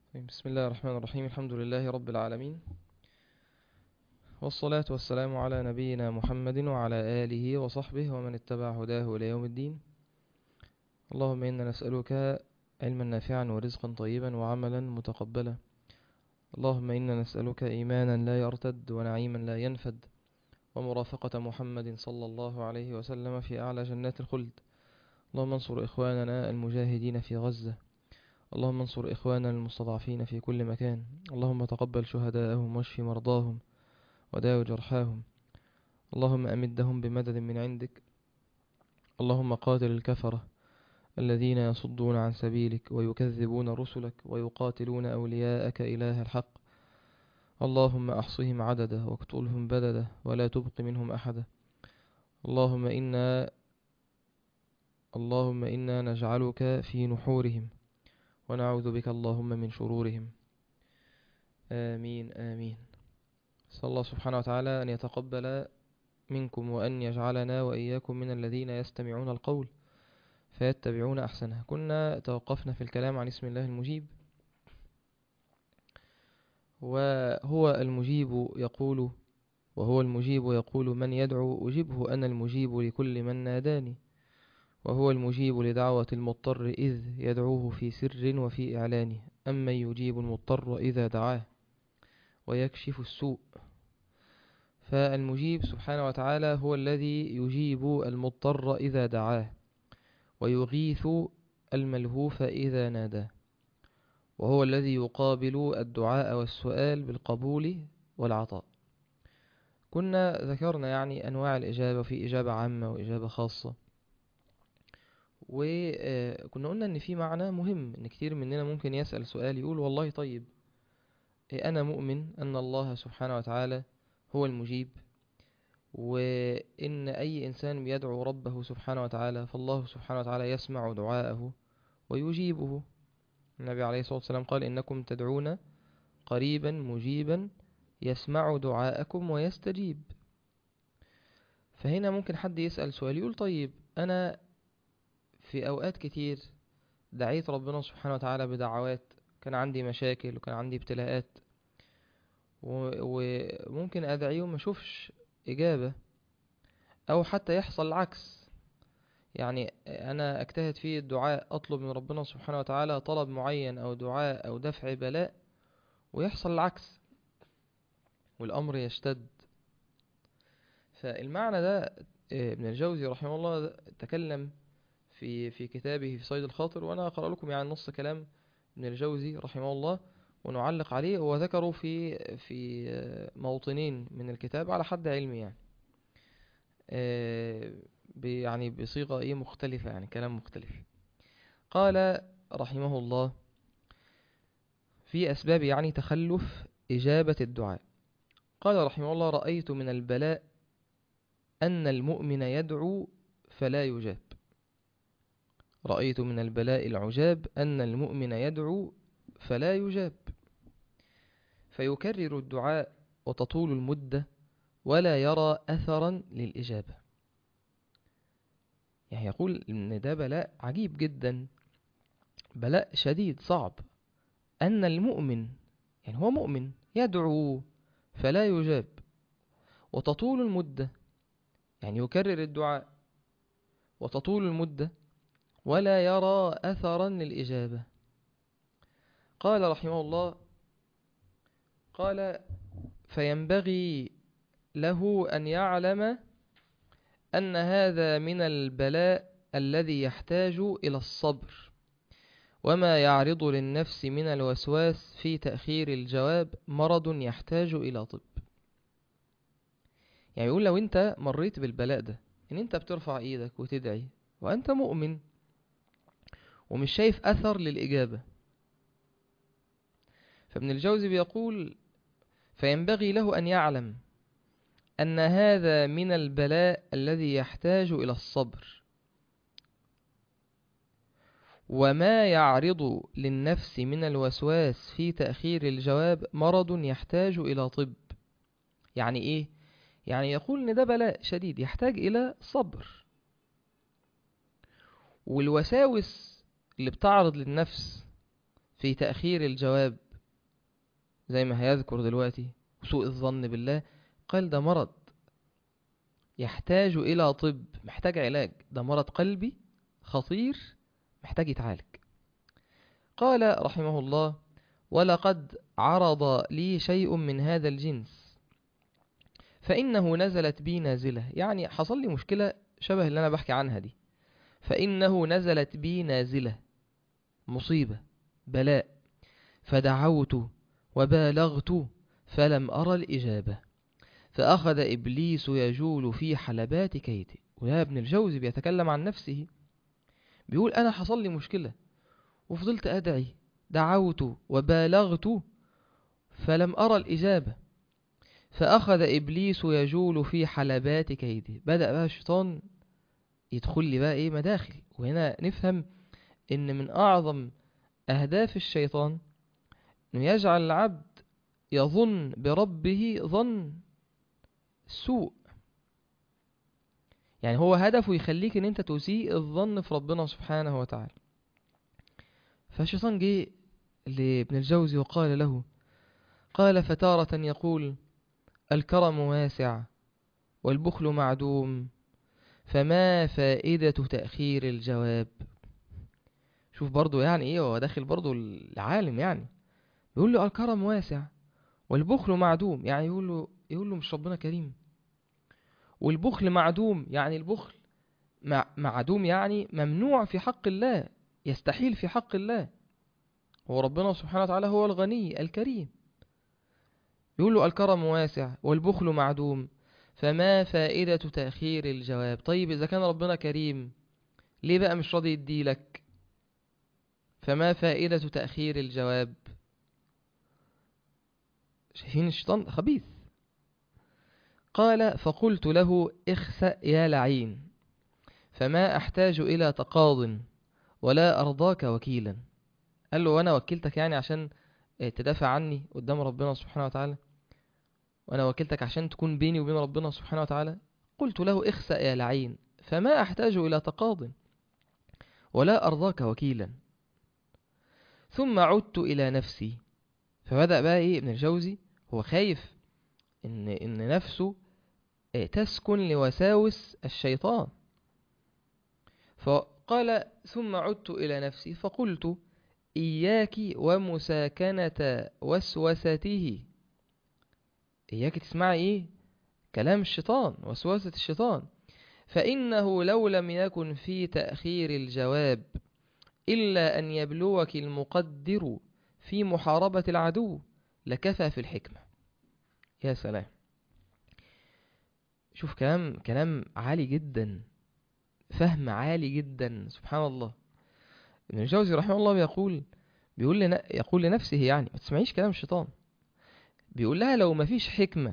بسم الله الرحمن الرحيم. الحمد لله رب العالمين، والصلاة والسلام على نبينا محمد وعلى آله وصحبه ومن اتبع هداه إلى يوم الدين. اللهم إنا نسألك علما نافعا ورزقا طيبا وعملا متقبلا. اللهم إنا نسألك إيمانا لا يرتد ونعيما لا ينفد ومرافقة محمد صلى الله عليه وسلم في أعلى جنات الخلد. اللهم انصر إخواننا المجاهدين في غزة. اللهم انصر إخواننا المستضعفين في كل مكان. اللهم تقبل شهداءهم واشف مرضاهم وداو جرحاهم. اللهم أمدهم بمدد من عندك. اللهم قاتل الكفرة الذين يصدون عن سبيلك ويكذبون رسلك ويقاتلون أولياءك إله الحق. اللهم أحصهم عددا واقتلهم بددا ولا تبق منهم أحدا. اللهم إنا اللهم إنا نجعلك في نحورهم ونعوذ بك اللهم من شرورهم. آمين آمين. صلى الله سبحانه وتعالى أن يتقبل منكم وأن يجعلنا وإياكم من الذين يستمعون القول فيتبعون أحسنه. كنا توقفنا في الكلام عن اسم الله المجيب، وهو المجيب يقول وهو المجيب يقول من يدعو أجبه أنا المجيب لكل من ناداني. وهو المجيب لدعوة المضطر إذ يدعوه في سر وفي إعلانه. أمن يجيب المضطر إذا دعاه ويكشف السوء. فالمجيب سبحانه وتعالى هو الذي يجيب المضطر إذا دعاه ويغيث الملهوف إذا ناداه، وهو الذي يقابل الدعاء والسؤال بالقبول والعطاء. كنا ذكرنا يعني أنواع الإجابة، في إجابة عامة وإجابة خاصة، وكنا قلنا أن في معنى مهم، أن كتير مننا ممكن يسأل سؤال يقول والله طيب أنا مؤمن أن الله سبحانه وتعالى هو المجيب، وإن أي إنسان يدعو ربه سبحانه وتعالى فالله سبحانه وتعالى يسمع دعاءه ويجيبه. النبي عليه الصلاة والسلام قال إنكم تدعون قريبا مجيبا يسمع دعاءكم ويستجيب. فهنا ممكن حد يسأل سؤال يقول طيب أنا في أوقات كتير دعيت ربنا سبحانه وتعالى بدعوات، كان عندي مشاكل وكان عندي ابتلاءات، وممكن أدعيه وما أشوفش إجابة، أو حتى يحصل العكس. يعني أنا أجتهد في الدعاء، أطلب من ربنا سبحانه وتعالى طلب معين أو دعاء أو دفع بلاء، ويحصل العكس والأمر يشتد. فالمعنى ده ابن الجوزي رحمه الله تكلم في كتابه في صيد الخاطر، وأنا أقرأ لكم يعني نص كلام ابن الجوزي رحمه الله ونعلق عليه. وذكروا في موطنين من الكتاب على حد علمي، يعني يعني بصيغة مختلفة، يعني كلام مختلف. قال رحمه الله في أسباب يعني تخلف إجابة الدعاء، قال رحمه الله رأيت من البلاء أن المؤمن يدعو فلا يجاب. رأيت من البلاء العجاب أن المؤمن يدعو فلا يجاب، فيكرر الدعاء وتطول المدة ولا يرى أثرا للإجابة. يعني يقول إن ده بلاء عجيب جدا، بلاء شديد صعب، أن المؤمن يعني هو مؤمن يدعو فلا يجاب، وتطول المدة يعني يكرر الدعاء وتطول المدة ولا يرى أثرا للإجابة. قال رحمه الله قال فينبغي له أن يعلم أن هذا من البلاء الذي يحتاج إلى الصبر، وما يعرض للنفس من الوسواس في تأخير الجواب مرض يحتاج إلى طب. يعني يقول لو أنت مريت بالبلاء ده، إن أنت بترفع إيدك وتدعي وأنت مؤمن ومش شايف أثر للإجابة، فابن الجوزي بيقول فينبغي له أن يعلم أن هذا من البلاء الذي يحتاج إلى الصبر، وما يعرض للنفس من الوسواس في تأخير الجواب مرض يحتاج إلى طب. يعني إيه؟ يعني يقول إن ده بلاء شديد يحتاج إلى صبر، والوساوس اللي بتعرض للنفس في تأخير الجواب زي ما هيذكر دلوقتي، وسوء الظن بالله، قال ده مرض يحتاج إلى طب، محتاج علاج، ده مرض قلبي خطير محتاج يتعالج. قال رحمه الله: ولقد عرض لي شيء من هذا الجنس فإنه نزلت بي نازلة، يعني حصل لي مشكلة شبه اللي أنا بحكي عنها دي. فإنه نزلت بي نازلة، مصيبة، بلاء، فدعوت وبالغت فلم أرى الإجابة، فأخذ إبليس يجول في حلبات كيدي. وده ابن الجوزي بيتكلم عن نفسه، بيقول أنا حصل لي مشكلة وفضلت أدعي، دعوت وبالغت فلم أرى الإجابة، فأخذ إبليس يجول في حلبات كيدي. بدأ بقى الشيطان يدخل لي بقى إيه مداخل. وهنا نفهم إن من أعظم أهداف الشيطان إنه يجعل العبد يظن بربه ظن السوء. يعني هو هدفه يخليك إن أنت تسيء الظن في ربنا سبحانه وتعالى. فالشيطان جه لابن الجوزي وقال له، قال: فتارة يقول الكرم واسع والبخل معدوم، فما فائدة تأخير الجواب. شوف برضو يعني ايه، هو داخل برضو العالم، يعني بيقول له الكرم واسع والبخل معدوم، يعني يقول له مش ربنا كريم؟ والبخل معدوم، يعني البخل معدوم، يعني ممنوع في حق الله، يستحيل في حق الله. هو ربنا سبحانه وتعالى هو الغني الكريم. يقول له الكرم واسع والبخل معدوم، فما فائدة تأخير الجواب. طيب إذا كان ربنا كريم ليه بقى مش راضي يديلك؟ فما فائدة تأخير الجواب؟ شايفين الشيطان خبيث. قال: فقلت له اخسأ يا لعين، فما أحتاج إلى تقاض ولا أرضاك وكيلا. قال له: وأنا وكلتك يعني عشان تدافع عني قدام ربنا سبحانه وتعالى؟ وأنا وكلتك عشان تكون بيني وبين ربنا سبحانه وتعالى؟ قلت له اخسأ يا لعين، فما أحتاج إلى تقاض ولا أرضاك وكيلا. ثم عدت إلى نفسي. فبدأ بقى إيه ابن الجوزي، هو خايف إن نفسه تسكن لوساوس الشيطان. فقال: ثم عدت إلى نفسي فقلت إياك ومساكنة وسوسته. إياك تسمعي إيه؟ كلام الشيطان، وسوسة الشيطان. فإنه لو لم يكن في تأخير الجواب إلا أن يبلوك المقدر في محاربة العدو لكفى في الحكمة. يا سلام، شوف كلام عالي جدا، فهم عالي جدا، سبحان الله. ابن الجوزي رحمه الله يقول لنفسه يعني ما تسمعيش كلام الشيطان. بيقول لها لو ما فيش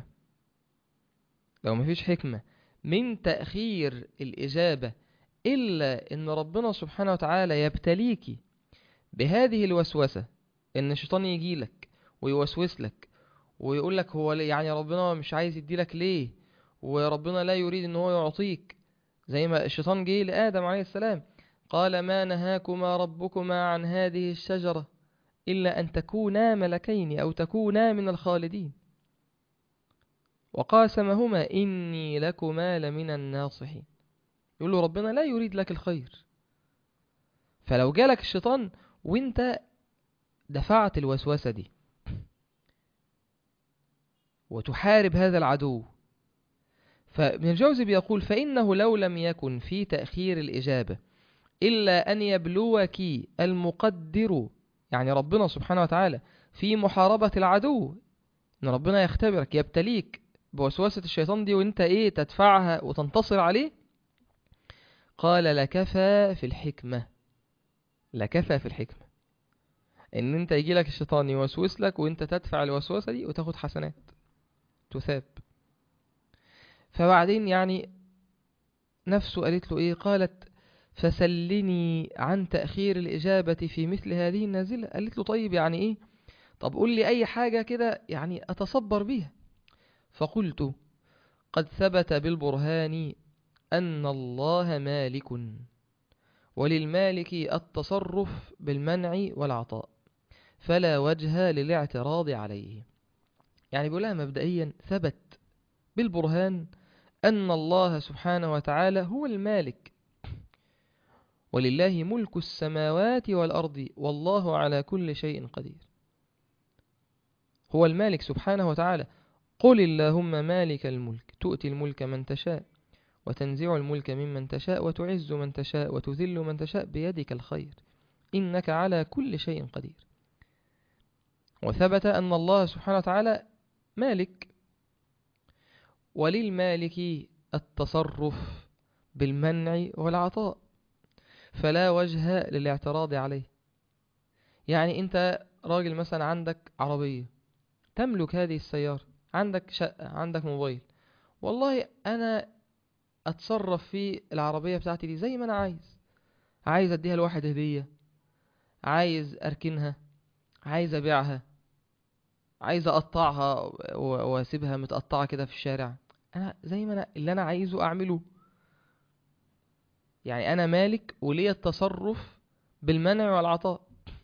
حكمة من تأخير الإجابة إلا إن ربنا سبحانه وتعالى يبتليكي بهذه الوسوسة، إن الشيطان يجيلك ويوسوس لك ويقول لك هو يعني ربنا مش عايز يديلك ليه، وربنا لا يريد إن هو يعطيك. زي ما الشيطان جه لآدم عليه السلام، قال: ما نهاكما ربكما عن هذه الشجرة إلا أن تكونا ملكين أو تكونا من الخالدين، وقاسمهما إني لكما لمن الناصحين. يقول له ربنا لا يريد لك الخير. فلو جالك الشيطان وانت دفعت الوسوسة دي وتحارب هذا العدو، فابن الجوزي بيقول: فإنه لو لم يكن في تأخير الإجابة إلا أن يبلوك المقدر، يعني ربنا سبحانه وتعالى، في محاربة العدو، إن ربنا يختبرك يبتليك بوسوسة الشيطان دي وانت تدفعها وتنتصر عليه. قال: لكفى في الحكمة، لكفى في الحكمة ان انت يجيلك الشيطان يوسوس لك وانت تدفع الوسوسة دي وتاخد حسنات تثاب. فبعدين يعني نفسه قالت له قالت: فسلني عن تأخير الإجابة في مثل هذه النازلة. قالت له: طيب يعني طب قول لي أي حاجة كده يعني أتصبر بيها. فقلت: قد ثبت بالبرهان أن الله مالك، وللمالك التصرف بالمنع والعطاء. فلا وجه للاعتراض عليه. يعني بيقولها مبدئيا ثبت بالبرهان أن الله سبحانه وتعالى هو المالك، ولله ملك السماوات والأرض والله على كل شيء قدير. هو المالك سبحانه وتعالى. قل اللهم مالك الملك تؤتي الملك من تشاء وتنزع الملك ممن تشاء وتعز من تشاء وتذل من تشاء بيدك الخير إنك على كل شيء قدير. وثبت أن الله سبحانه وتعالى مالك، وللمالك التصرف بالمنع والعطاء، فلا وجه للاعتراض عليه. يعني أنت راجل مثلا عندك عربية، تملك هذه السيارة، عندك شقة، عندك موبايل، والله أنا أتصرف في العربية بتاعتي دي زي ما أنا عايز أديها لواحد هدية، عايز أركنها، عايز أبيعها، عايز أقطعها وأسيبها متقطعة كده في الشارع، أنا زي ما أنا اللي أنا عايزه أعمله. يعني أنا مالك ولي التصرف بالمنع والعطاء.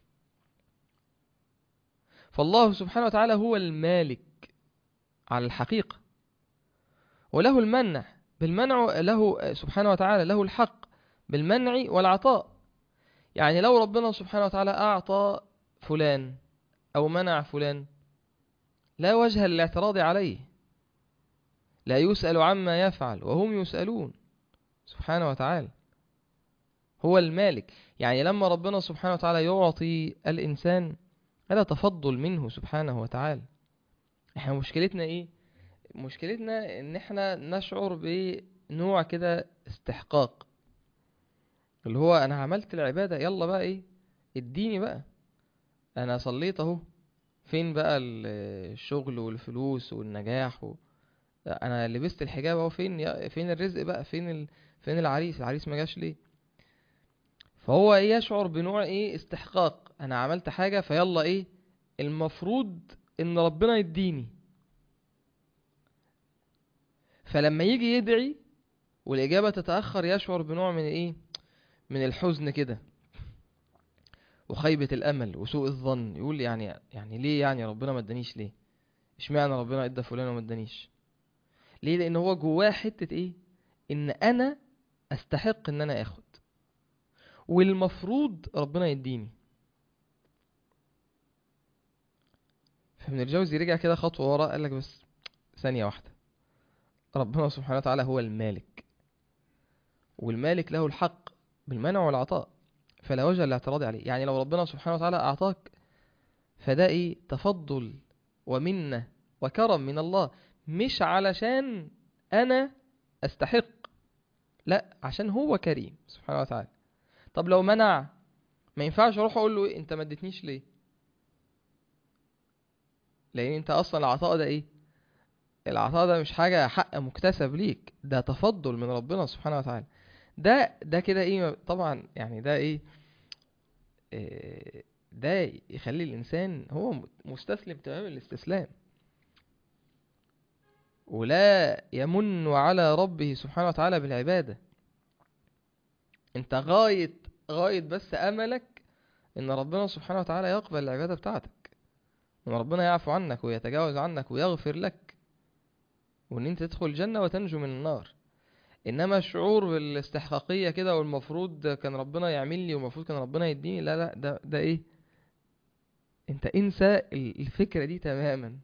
فالله سبحانه وتعالى هو المالك على الحقيقة، وله المنع بالمنع، له سبحانه وتعالى له الحق بالمنع والعطاء. يعني لو ربنا سبحانه وتعالى أعطى فلان أو منع فلان لا وجه للاعتراض عليه، لا يسأل عما يفعل وهم يسألون سبحانه وتعالى. هو المالك. يعني لما ربنا سبحانه وتعالى يعطي الإنسان هذا تفضل منه سبحانه وتعالى. احنا مشكلتنا ايه؟ مشكلتنا ان احنا نشعر بنوع كده استحقاق، اللي هو انا عملت العبادة يلا بقى ايه، اديني بقى، انا صليت اهو، فين بقى الشغل والفلوس والنجاح انا لبست الحجاب اهو، فين الرزق بقى، فين العريس ما جاش ليه؟ فهو ايه، يشعر بنوع ايه، استحقاق، انا عملت حاجة فيلا ايه، المفروض ان ربنا يديني. فلما يجي يدعي والإجابة تتأخر يشعر بنوع من ايه، من الحزن كده وخيبة الأمل وسوء الظن، يقول يعني ليه، يعني ربنا ما ادانيش ليه؟ اشمعنى ربنا ادى فلان وما ادانيش؟ ليه؟ لأن هو جواه حتة ايه، ان انا استحق ان انا اخد، والمفروض ربنا يديني. فابن الجوزي رجع كده خطوة ورا، قال لك بس ثانية واحدة، ربنا سبحانه وتعالى هو المالك، والمالك له الحق بالمنع والعطاء، فلا وجه للاعتراض عليه. يعني لو ربنا سبحانه وتعالى أعطاك فده ايه، تفضل ومنة وكرم من الله، مش علشان أنا أستحق، لا، عشان هو كريم سبحانه وتعالى. طب لو منع، ما ينفعش أروح أقول له إيه أنت ما اديتنيش ليه؟ لأن أنت أصلا العطاء ده ايه، العطاء ده مش حاجة حق مكتسب ليك، ده تفضل من ربنا سبحانه وتعالى. ده كده ايه طبعا، يعني ده ايه، ده يخلي الإنسان هو مستسلم تمام الاستسلام، ولا يمن على ربه سبحانه وتعالى بالعبادة. انت غاية بس أملك ان ربنا سبحانه وتعالى يقبل العبادة بتاعتك، ان ربنا يعفو عنك ويتجاوز عنك ويغفر لك، وان انت تدخل الجنة وتنجو من النار. انما الشعور بالاستحقاقية كده، والمفروض كان ربنا يعمل لي والمفروض كان ربنا يديني، لا لا، ده ايه، انت انسى الفكرة دي تماما.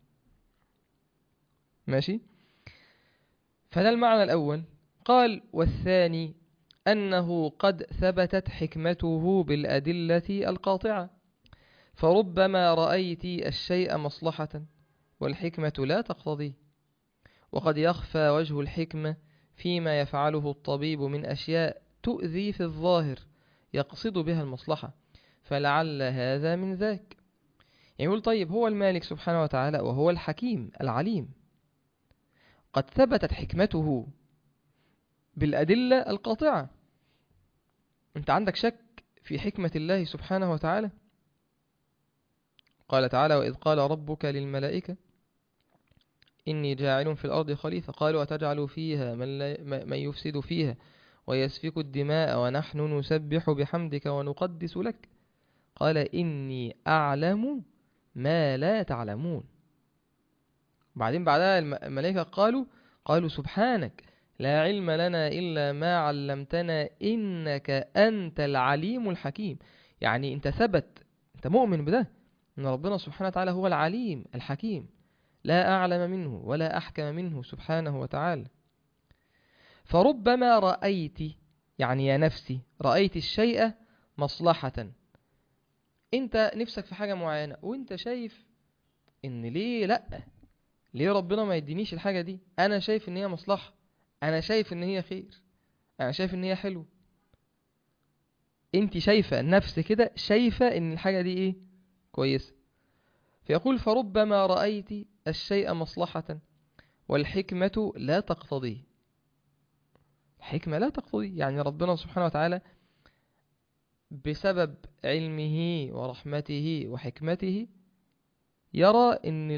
ماشي. فده المعنى الأول. قال والثاني أنه قد ثبتت حكمته بالأدلة القاطعة، فربما رأيت الشيء مصلحة والحكمة لا تقتضيه، وقد يخفى وجه الحكمة فيما يفعله الطبيب من أشياء تؤذي في الظاهر يقصد بها المصلحة، فلعل هذا من ذاك. يقول طيب هو المالك سبحانه وتعالى وهو الحكيم العليم، قد ثبتت حكمته بالأدلة القاطعة. أنت عندك شك في حكمة الله سبحانه وتعالى؟ قال تعالى وإذ قال ربك للملائكة إني جاعل في الأرض خليفة قالوا أتجعل فيها من يفسد فيها ويسفك الدماء ونحن نسبح بحمدك ونقدس لك قال إني أعلم ما لا تعلمون. وبعدين بعدها الملائكة قالوا سبحانك لا علم لنا إلا ما علمتنا إنك أنت العليم الحكيم. يعني أنت ثبت، أنت مؤمن بده، أن ربنا سبحانه وتعالى هو العليم الحكيم، لا أعلم منه ولا أحكم منه سبحانه وتعالى. فربما رأيت، يعني يا نفسي رأيت الشيء مصلحة. أنت نفسك في حاجة معينة وأنت شايف إن ليه لأ، ليه ربنا ما يدينيش الحاجة دي؟ أنا شايف إن هي مصلحة، أنا شايف إن هي خير، أنا شايف إن هي حلو. أنت شايفة النفس كده، شايفة إن الحاجة دي إيه؟ كويسة. فيقول فربما رأيت الشيء مصلحة والحكمة لا تقتضي. الحكمة لا تقتضي، يعني ربنا سبحانه وتعالى بسبب علمه ورحمته وحكمته يرى إن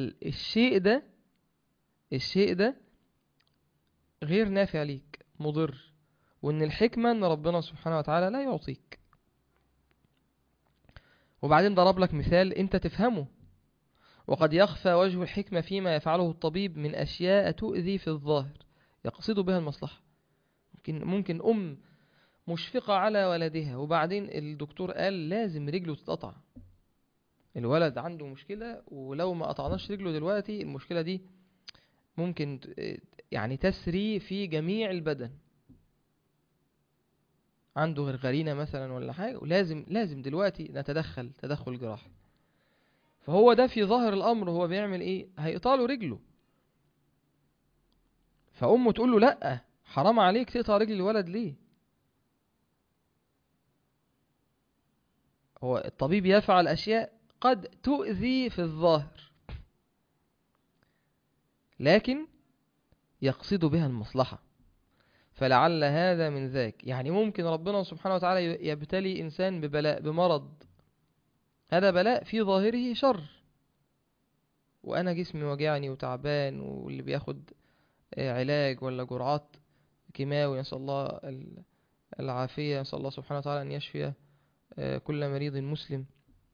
الشيء ده غير نافع ليك، مضر، وإن الحكمة إن ربنا سبحانه وتعالى لا يعطيك. وبعدين ضرب لك مثال أنت تفهمه: وقد يخفى وجه الحكمة فيما يفعله الطبيب من أشياء تؤذي في الظاهر يقصد بها المصلحة. ممكن مشفقة على ولدها، وبعدين الدكتور قال لازم رجله تتقطع، الولد عنده مشكلة ولو ما قطعناش رجله دلوقتي المشكلة دي ممكن يعني تسري في جميع البدن، عنده غرغرينة مثلا ولا حاجة، ولازم دلوقتي نتدخل تدخل جراحي. فهو ده في ظاهر الأمر هو بيعمل إيه؟ هيقطعله رجله. فأمه تقول له لأ، حرام عليك تقطع رجل الولد ليه؟ هو الطبيب يفعل أشياء قد تؤذي في الظاهر لكن يقصد بها المصلحة، فلعل هذا من ذاك. يعني ممكن ربنا سبحانه وتعالى يبتلي إنسان ببلاء، بمرض، هذا بلاء في ظاهره شر، وأنا جسمي وجعني وتعبان، واللي بياخد علاج ولا جرعات كيماوي، نسأل الله العافية، نسأل الله سبحانه وتعالى أن يشفي كل مريض مسلم.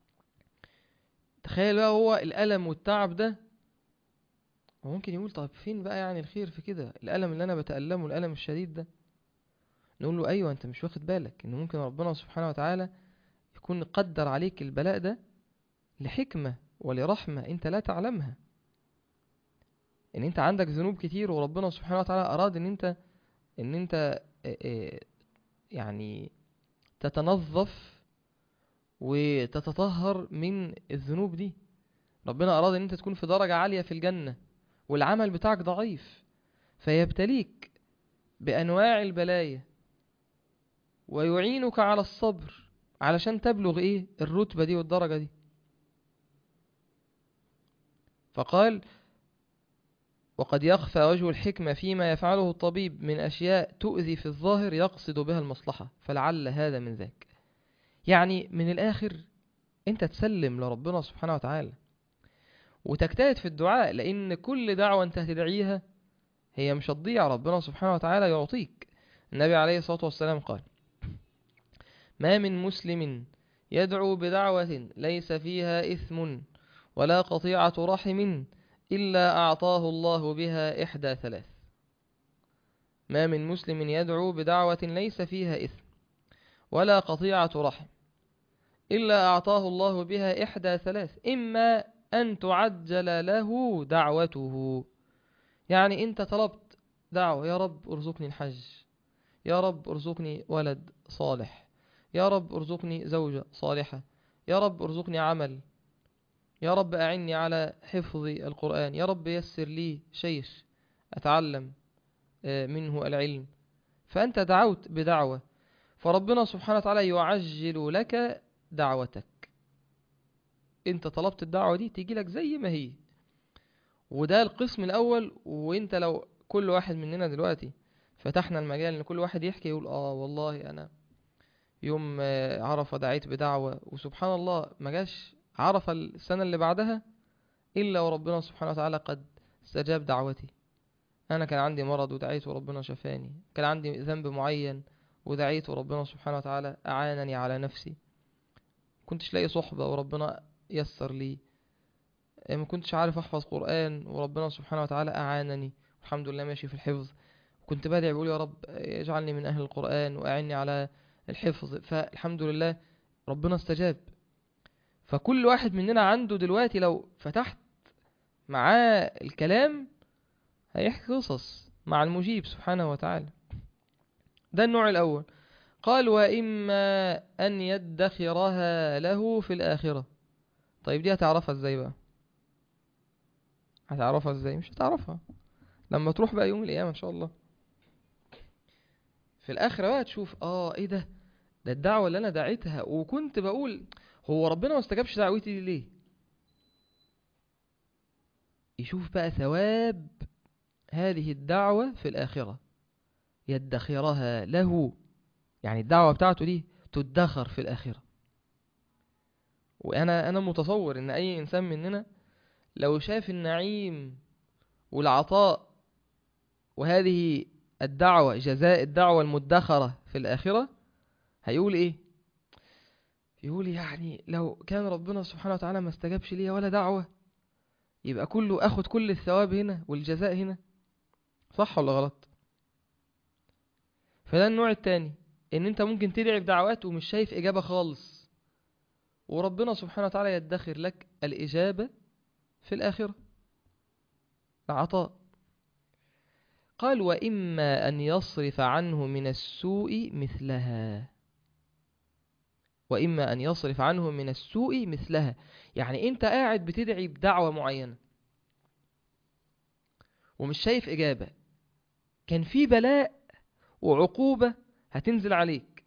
تخيل بقى هو الألم والتعب ده، وممكن يقول طب فين بقى يعني الخير في كده؟ الألم اللي أنا بتألمه، الألم الشديد ده. نقول له أيوة، أنت مش واخد بالك إن ممكن ربنا سبحانه وتعالى يكون قدر عليك البلاء ده لحكمة ولرحمة أنت لا تعلمها. إن أنت عندك ذنوب كتير، وربنا سبحانه وتعالى أراد إن أنت يعني تتنظف وتتطهر من الذنوب دي. ربنا أراد إن أنت تكون في درجة عالية في الجنة، والعمل بتاعك ضعيف، فيبتليك بأنواع البلايا ويعينك على الصبر علشان تبلغ إيه الرتبة دي والدرجة دي. فقال وقد يخفى وجه الحكمة فيما يفعله الطبيب من أشياء تؤذي في الظاهر يقصد بها المصلحة، فلعل هذا من ذاك. يعني من الآخر أنت تسلم لربنا سبحانه وتعالى وتجتهد في الدعاء، لأن كل دعوة أنت هتدعيها هي مش هتضيع، ربنا سبحانه وتعالى يعطيك. النبي عليه الصلاة والسلام قال ما من مسلم يدعو بدعوة ليس فيها إثم ولا قطيعة رحم إلا أعطاه الله بها إحدى ثلاث. ما من مسلم يدعو بدعوة ليس فيها إثم ولا قطيعة رحم إلا أعطاه الله بها إحدى ثلاث: إما أن تعجل له دعوته، يعني أنت طلبت دعوة، يا رب ارزقني الحج، يا رب ارزقني ولد صالح، يا رب ارزقني زوجة صالحة، يا رب ارزقني عمل، يا رب أعني على حفظ القرآن، يا رب يسر لي شيخ أتعلم منه العلم. فأنت دعوت بدعوة، فربنا سبحانه وتعالى يعجل لك دعوتك. انت طلبت الدعوة دي تيجي لك زي ما هي. وده القسم الأول. وانت لو كل واحد مننا دلوقتي فتحنا المجال ان كل واحد يحكي يقول والله انا يوم عرفة دعيت بدعوة وسبحان الله ما جاش عرفة السنة اللي بعدها إلا وربنا سبحانه وتعالى قد استجاب دعوتي. أنا كان عندي مرض ودعيت وربنا شفاني، كان عندي ذنب معين ودعيت وربنا سبحانه وتعالى أعانني على نفسي. كنتش لاقي صحبة وربنا يسر لي، ما كنتش عارف احفظ قرآن وربنا سبحانه وتعالى اعانني، الحمد لله ماشي في الحفظ. كنت بدعي بقول يا رب اجعلني من اهل القرآن واعني على الحفظ، فالحمد لله ربنا استجاب. فكل واحد مننا عنده دلوقتي لو فتحت معاه الكلام هيحكي قصص مع المجيب سبحانه وتعالى. ده النوع الأول. قال وإما أن يدخرها له في الآخرة. طيب دي هتعرفها ازاي بقى؟ هتعرفها ازاي؟ مش هتعرفها لما تروح بقى يوم القيامة ان شاء الله في الآخرة بقى تشوف ايه ده الدعوة اللي انا دعيتها وكنت بقول هو ربنا ما استجابش دعوتي دي ليه. يشوف بقى ثواب هذه الدعوة في الآخرة، يدخرها له، يعني الدعوة بتاعته دي تدخر في الآخرة. وأنا متصور إن أي إنسان مننا لو شاف النعيم والعطاء وهذه الدعوة جزاء الدعوة المدخرة في الآخرة هيقول إيه؟ يقول يعني لو كان ربنا سبحانه وتعالى ما استجابش لي ولا دعوة يبقى كله أخد كل الثواب هنا والجزاء هنا. صح ولا غلط؟ فده النوع التاني، إن أنت ممكن تدعي بدعوات ومش شايف إجابة خالص، وربنا سبحانه وتعالى يدخر لك الإجابة في الآخرة، العطاء. قال وإما أن يصرف عنه من السوء مثلها. وإما أن يصرف عنه من السوء مثلها، يعني أنت قاعد بتدعي بدعوة معينة ومش شايف إجابة، كان في بلاء وعقوبة هتنزل عليك،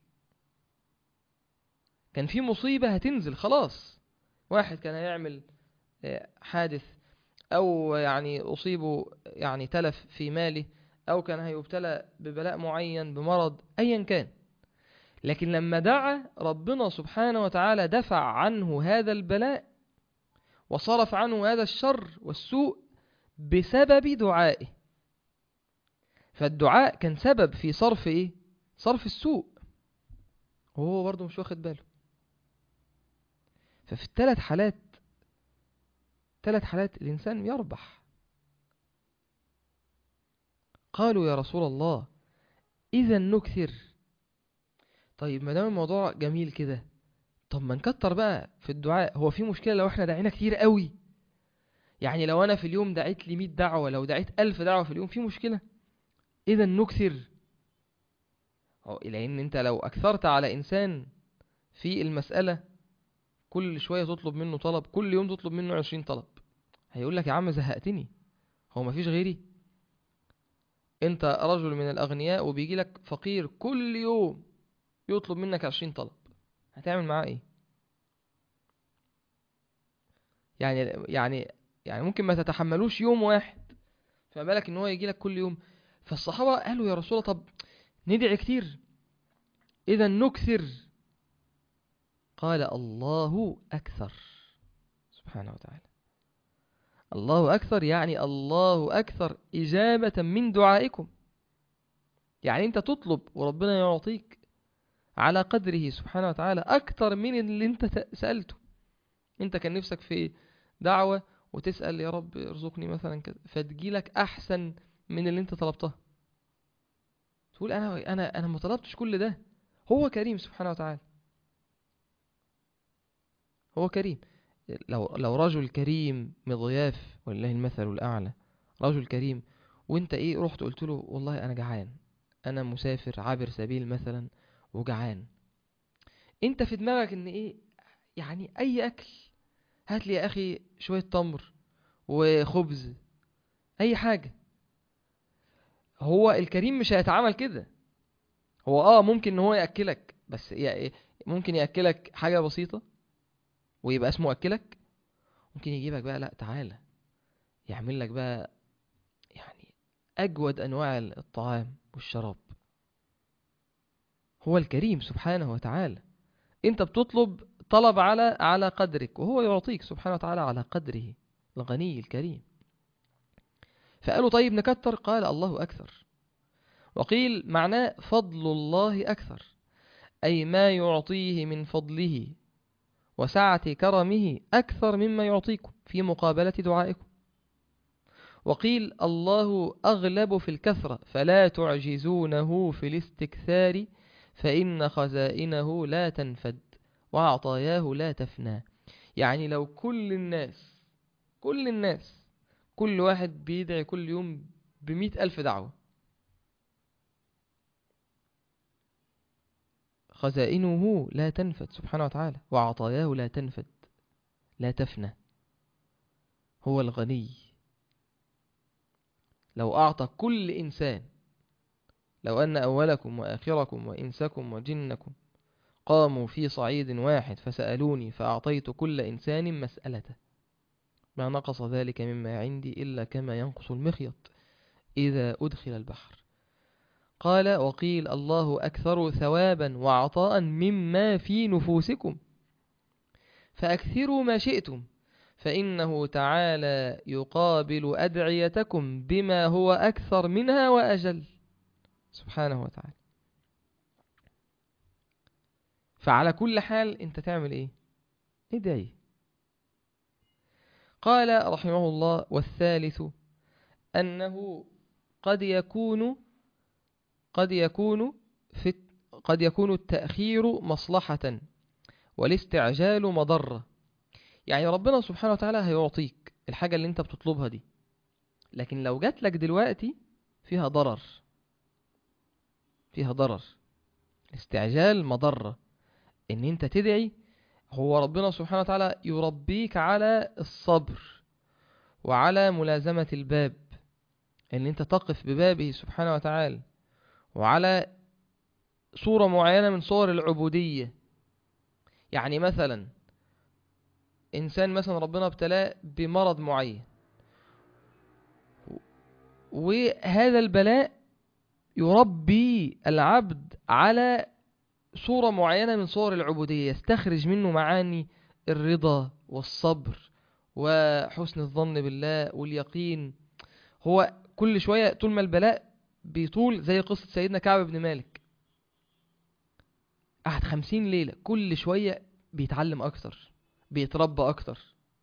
كان في مصيبة هتنزل خلاص، واحد كان هيعمل حادث أو يعني أصيبه يعني تلف في ماله أو كان هيبتلى ببلاء معين بمرض أيا كان، لكن لما دعا ربنا سبحانه وتعالى دفع عنه هذا البلاء وصرف عنه هذا الشر والسوء بسبب دعائه. فالدعاء كان سبب في صرف إيه؟ صرف السوء، وهو برضه مش واخد باله. ففي الثلاث حالات الإنسان يربح. قالوا يا رسول الله إذا نكثر. طيب ما دام الموضوع جميل كده، طب ما نكتر بقى في الدعاء. هو في مشكلة لو احنا دعينا كتير قوي؟ يعني لو انا في اليوم دعيت لي 100 دعوة، لو دعيت 1000 دعوة في اليوم، في مشكلة؟ اذا نكثر. لان انت لو اكثرت على انسان في المسألة كل شوية تطلب منه طلب، كل يوم تطلب منه 20 طلب، هيقول لك يا عم زهقتني، هو مفيش غيري؟ انت رجل من الاغنياء وبيجي لك فقير كل يوم يطلب منك 20 طلب، هتعمل معاه ايه؟ يعني ممكن ما تتحملوش يوم واحد، فما بالك ان هو يجي لك كل يوم. فالصحابة قالوا يا رسول الله طب ندعي كتير، اذا نكثر. قال الله اكثر سبحانه وتعالى. الله اكثر يعني الله اكثر اجابة من دعائكم. يعني انت تطلب وربنا يعطيك على قدره سبحانه وتعالى اكثر من اللي انت سألته. انت كان نفسك في دعوة وتسأل يا رب ارزقني مثلا كذا، فتجيلك احسن من اللي انت طلبتها. تقول انا ما طلبتش كل ده. هو كريم سبحانه وتعالى، هو كريم. لو رجل كريم مضياف ولله المثل الاعلى، رجل كريم وانت رحت قلت له والله انا جعان، انا مسافر عابر سبيل مثلا وجعان، انت في دماغك ان يعني اي اكل، هات لي يا اخي شوية تمر وخبز، اي حاجة. هو الكريم مش هيتعامل كده. هو ممكن ان هو يأكلك، بس ممكن يأكلك حاجة بسيطة ويبقى اسمه أكلك. ممكن يجيبك بقى لا تعالى يعمل لك بقى يعني أجود أنواع الطعام والشراب. هو الكريم سبحانه وتعالى. انت بتطلب طلب على قدرك وهو يعطيك سبحانه وتعالى على قدره، الغني الكريم. فقالوا طيب نكتر، قال الله أكثر. وقيل معناه فضل الله أكثر، أي ما يعطيه من فضله وسعة كرمه أكثر مما يعطيكم في مقابلة دعائكم. وقيل الله أغلب في الكثرة فلا تعجزونه في الاستكثار، فإن خزائنه لا تنفد وعطاياه لا تفنى. يعني لو كل الناس كل واحد بيدعي كل يوم ب100,000 دعوة، خزائنه لا تنفد سبحانه وتعالى، وعطاياه لا تنفد لا تفنى. هو الغني. لو أعطى كل إنسان، لو أن أولكم وآخركم وإنسكم وجنكم قاموا في صعيد واحد فسألوني فأعطيت كل إنسان مسألته، ما نقص ذلك مما عندي إلا كما ينقص المخيط إذا أدخل البحر. قال وقيل الله أكثر ثوابا وعطاء مما في نفوسكم، فأكثروا ما شئتم، فإنه تعالى يقابل أدعيتكم بما هو أكثر منها وأجل سبحانه وتعالى. فعلى كل حال أنت تعمل إيه؟ ادعي. قال رحمه الله والثالث أنه قد يكون قد يكون في قد يكون التأخير مصلحة والاستعجال مضرة. يعني ربنا سبحانه وتعالى هيعطيك الحاجة اللي انت بتطلبها دي، لكن لو جات لك دلوقتي فيها ضرر، استعجال مضرة. ان انت تدعي، هو ربنا سبحانه وتعالى يربيك على الصبر وعلى ملازمة الباب، ان انت تقف ببابه سبحانه وتعالى، وعلى صورة معينة من صور العبودية. يعني مثلا إنسان مثلا ربنا ابتلاه بمرض معين، وهذا البلاء يربي العبد على صورة معينة من صور العبودية، يستخرج منه معاني الرضا والصبر وحسن الظن بالله واليقين. هو كل شوية طول ما البلاء بيطول، زي قصة سيدنا كعب بن مالك، قعد 50 ليلة كل شوية بيتعلم أكتر، بيتربى أكتر،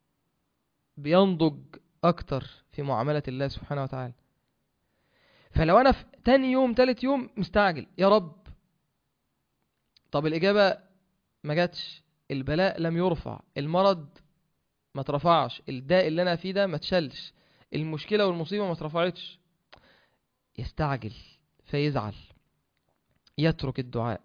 بينضج أكتر في معاملة الله سبحانه وتعالى. فلو أنا في تاني يوم تالت يوم مستعجل، يا رب طب الإجابة ما جاتش، البلاء لم يرفع، المرض ما ترفعش، الداء اللي أنا فيه ده ما تشلش، المشكلة والمصيبة ما ترفعتش، يستعجل فيزعل، يترك الدعاء.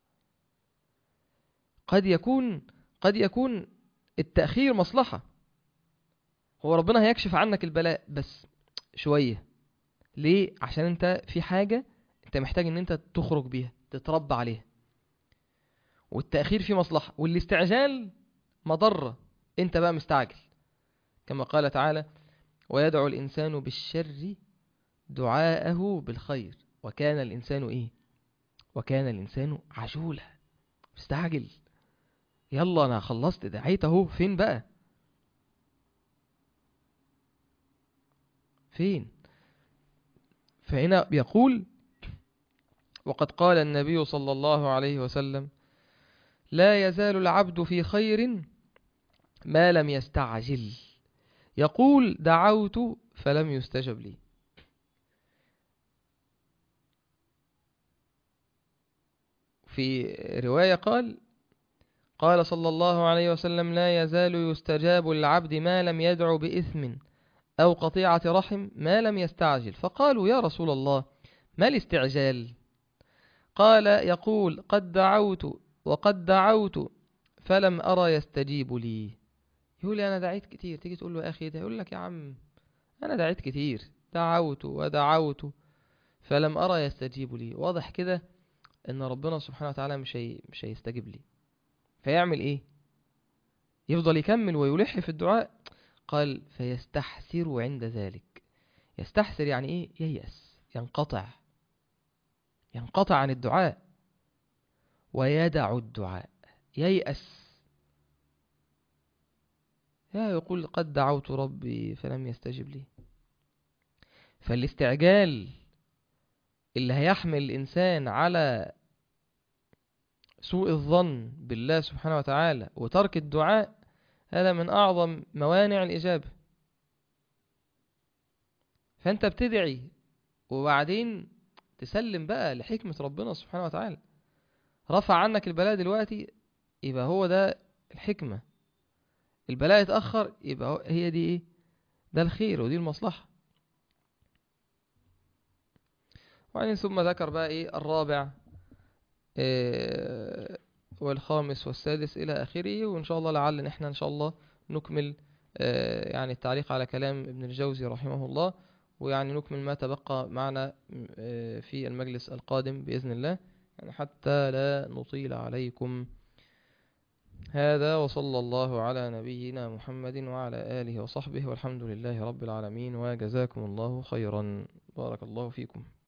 قد يكون التأخير مصلحة، هو ربنا هيكشف عنك البلاء بس شوية. ليه؟ عشان انت في حاجة انت محتاج ان انت تخرج بيها، تتربى عليها. والتأخير فيه مصلحة، والاستعجال مضرة، انت بقى مستعجل. كما قال تعالى ويدعو الإنسان بالشر دعاءه بالخير وكان الإنسان إيه؟ وكان الإنسان عجولا، مستعجل. يلا أنا خلصت دعيت أهو، فين بقى؟ فين؟ فهنا بيقول وقد قال النبي صلى الله عليه وسلم لا يزال العبد في خير ما لم يستعجل، يقول دعوت فلم يستجب لي. في رواية قال صلى الله عليه وسلم لا يزال يستجاب العبد ما لم يدع بإثم أو قطيعة رحم ما لم يستعجل. فقالوا يا رسول الله ما الاستعجال؟ قال يقول قد دعوت وقد دعوت فلم أرى يستجيب لي. يقول لي أنا دعيت كتير، تيجي تقول له يا أخي ده، يقول لك يا عم أنا دعيت كتير، دعوت ودعوت فلم أرى يستجيب لي. واضح كده إن ربنا سبحانه وتعالى مش هيستجيب لي. فيعمل إيه؟ يفضل يكمل ويلح في الدعاء. قال فيستحسر عند ذلك. يستحسر يعني إيه؟ ييأس، ينقطع عن الدعاء، ويدع الدعاء، ييأس. يقول قد دعوت ربي فلم يستجب لي. فالاستعجال اللي هيحمل الإنسان على سوء الظن بالله سبحانه وتعالى وترك الدعاء، هذا من أعظم موانع الإجابة. فأنت بتدعي وبعدين تسلم بقى لحكمة ربنا سبحانه وتعالى. رفع عنك البلاء دلوقتي، يبقى هو ده الحكمة. البلاء اتأخر، يبقى هي دي ايه؟ ده الخير ودي المصلحة. وبعدين ثم ذكر بقى ايه الرابع والخامس والسادس إلى آخره. وإن شاء الله لعل نحن إن شاء الله نكمل يعني التعليق على كلام ابن الجوزي رحمه الله، ويعني نكمل ما تبقى معنا في المجلس القادم بإذن الله، يعني حتى لا نطيل عليكم. هذا وصلى الله على نبينا محمد وعلى آله وصحبه، والحمد لله رب العالمين، وجزاكم الله خيرا. بارك الله فيكم.